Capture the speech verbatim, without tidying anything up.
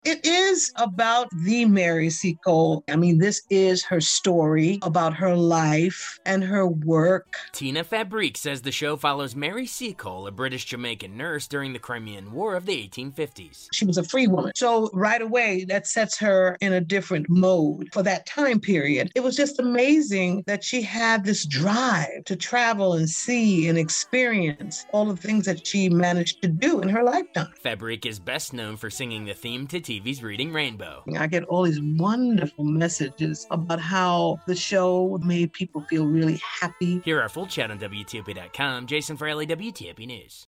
It is about the Mary Seacole. I mean, this is her story about her life and her work. Tina Fabrique says the show follows Mary Seacole, a British-Jamaican nurse during the Crimean War of the eighteen fifties. She was a free woman. So right away, that sets her in a different mode for that time period. It was just amazing that she had this drive to travel and see and experience all the things that she managed to do in her lifetime. Fabrique is best known for singing the theme to T V's Reading Rainbow. I get all these wonderful messages about how the show made people feel really happy. Hear our full chat on W T O P dot com. Jason Fraley, W T O P News.